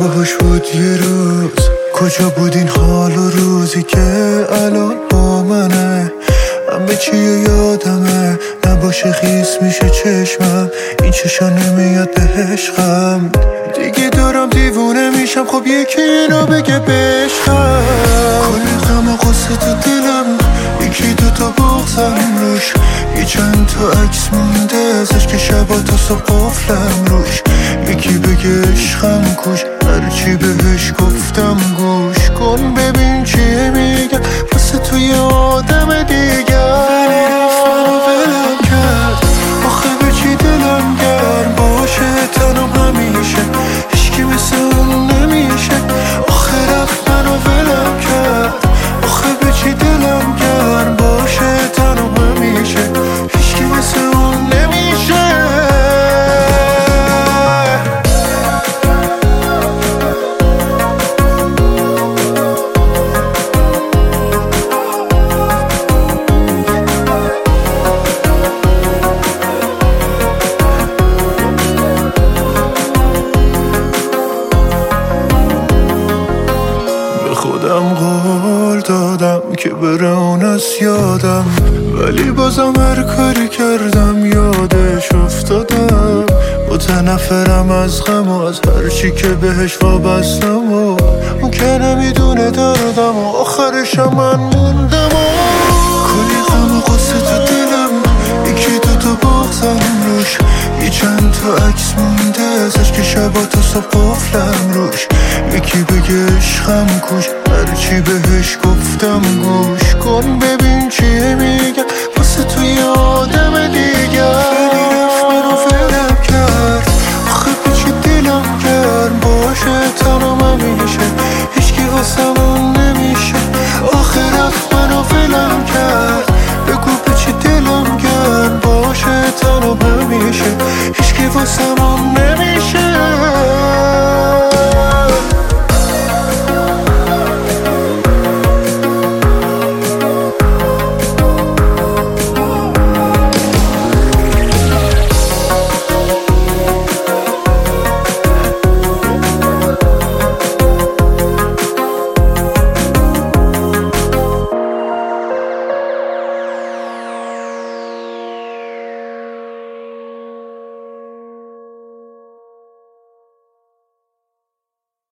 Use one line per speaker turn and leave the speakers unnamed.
باهاش بود یه روز، کجا بود این حال و روزی که الان با منه؟ همه چی یادمه، نباشه خیس میشه چشمم، این چشا نمیاد به عشقم. دیگه دارم دیوونه میشم، خب یکی اینو بگه بشقم. کلی غم و غصه تو دلم، یکی دوتا بغزم روش، یه چند تا عکس مونده ازش که شبا تا صبح قفلم روش. یکی بگه عشقم کوش، هرچی بهش گفتم گوش کن ببین چیه میگم، واسه تو یه آدم دیگر. ولی رفت منو ولم کرد، آخه به چی دلم گرم باشه تنم همیشه، هیچکی مثل اون نمیشه. آخه رفت منو ولم کرد، آخه به چی دلم گرم باشه تنم همیشه، هیچکی مثل اون نمیشه. خودم قول دادم که بره اون از یادم، ولی بازم هر کاری کردم یادش افتادم. متنفرم از غم و از هرچی که بهش وابستم و اون که نمیدونه دردم و آخرشم من موندم. کلی غم و غصه تو دلم، یکی دوتا بغزم روش، یه چند تا عکس مونده ازش که شبا تا صبح قفلم روش. یکی بگه عشقم کوش، هرچی بهش گفتم گوش کن ببین چیه میگم، واسه تو یه آدم دیگر. ولی رفت منو ولم کرد، آخه به چی دلم گرم باشه تنم همیشه، هیچکی واسم اون نمیشه. آخه رفت منو ولم کرد، بگو به چی دلم گرم باشه تنم همیشه، هیچکی واسم اون نمیشه.